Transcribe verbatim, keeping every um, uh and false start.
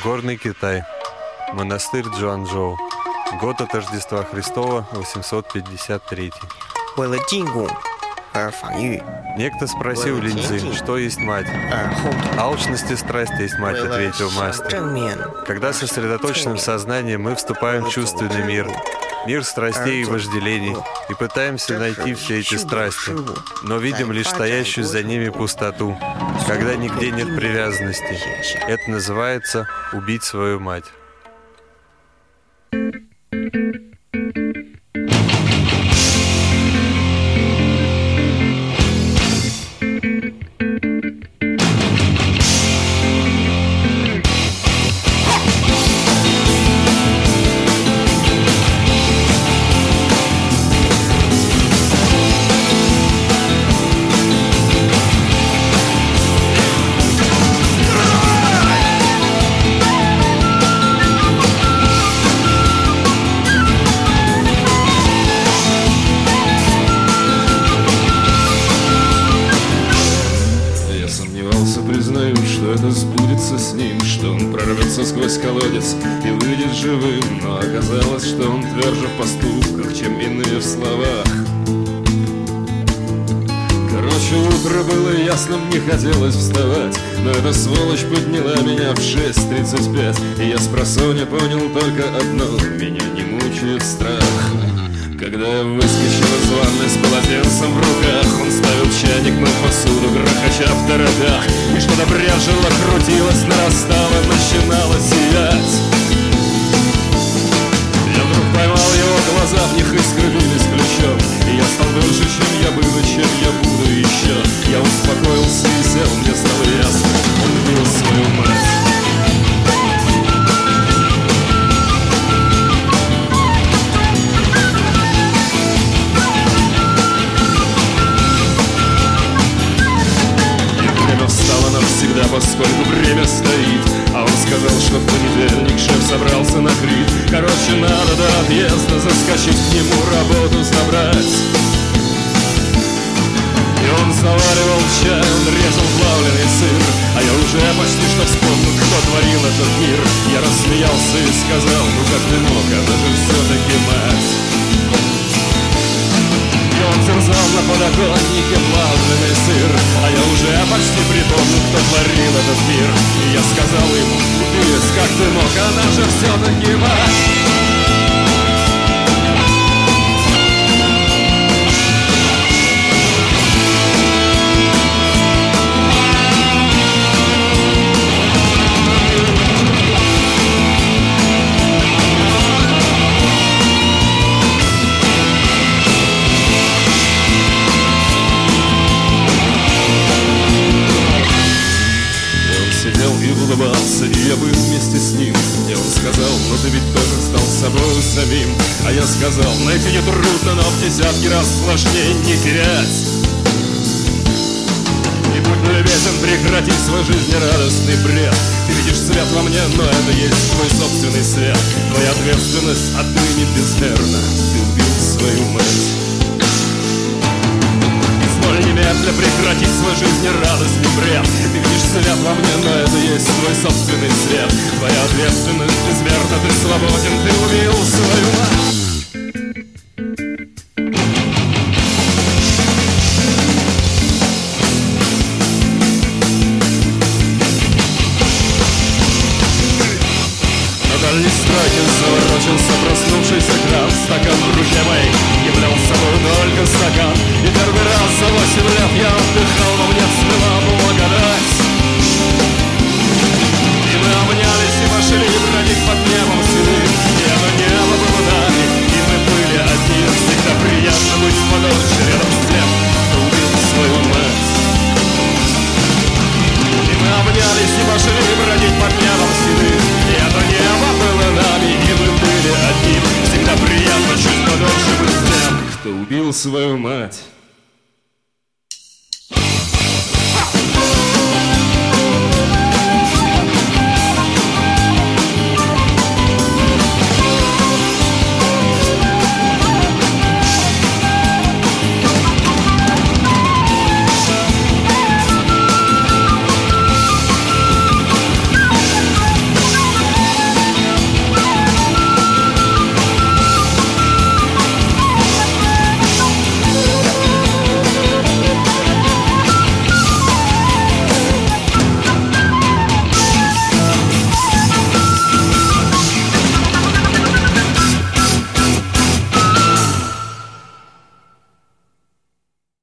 Горный Китай. Монастырь Джуанчжоу. Год от Рождества Христова восемьсот пятьдесят третий. Некто спросил Линьцзинь, что есть мать. Алчность и страсть есть мать, ответил мастер. Когда сосредоточенным сознанием мы вступаем в чувственный мир, мир страстей и вожделений, и пытаемся найти все эти страсти, но видим лишь стоящую за ними пустоту, когда нигде нет привязанности. Это называется «убить свою мать». Признаю, что это сбудется с ним, что он прорвется сквозь колодец и выйдет живым. Но оказалось, что он тверже в поступках, чем иные в словах. Короче, утро было ясным, не хотелось вставать, но эта сволочь подняла меня в шесть тридцать пять, и я спросонья понял только одно: меня не мучает страх. Когда я выскочил из ванной с полотенцем в руках, он ставил чайник на посуду, грохоча в торопях, и что-то бряжило, крутилось, нарастало, начинало сиять. Я вдруг поймал его глаза, в них искры бились ключом, и я стал выше, чем я был и чем я буду еще. Я успокоился и сел, мне стало ясно, он любил свою мать. Навсегда, поскольку время стоит. А он сказал, что в понедельник шеф собрался на Крит. Короче, надо до отъезда заскочить к нему, работу забрать. И он заваривал чай, он резал плавленый сыр, а я уже почти что вспомнил, кто творил этот мир. Я рассмеялся и сказал: ну как ты мог, это же все-таки мать. Он терзал на подоконнике плавленый сыр, а я уже почти припомнил, кто творил этот мир. И я сказал ему: глупец, как ты мог, она же все-таки мать. Улыбался, и я был вместе с ним. И он сказал: ну ты ведь тоже стал собой самим. А я сказал: найти не трудно, но в десятки раз сложнее не терять. И будь любезен, прекрати свой жизнерадостный бред. Ты видишь свет во мне, но это есть твой собственный свет. Твоя ответственность отныне безмерна. Ты убил свою мать. Немедля прекратить свой жизнерадостный бред. Ты видишь свет во мне, но это есть твой собственный свет. Твоя ответственность безмерна, ты свободен, ты убил свою мать. На дальней строке заворочился проснувшийся кран. Стакан в руке моей являл собой только стакан. И первый раз за восемь лет я отдыхал, но мне цвела благодать. И мы обнялись и пошли бродить под небом седым. И это небо было нами, и мы были одни. Всегда приятно быть в подольше рядом с тем, кто убил свою мать. И мы обнялись и пошли бродить под небом седым. И это небо было нами, и мы были одни. Всегда приятно чуть подольше быть с тем, кто убил свою мать.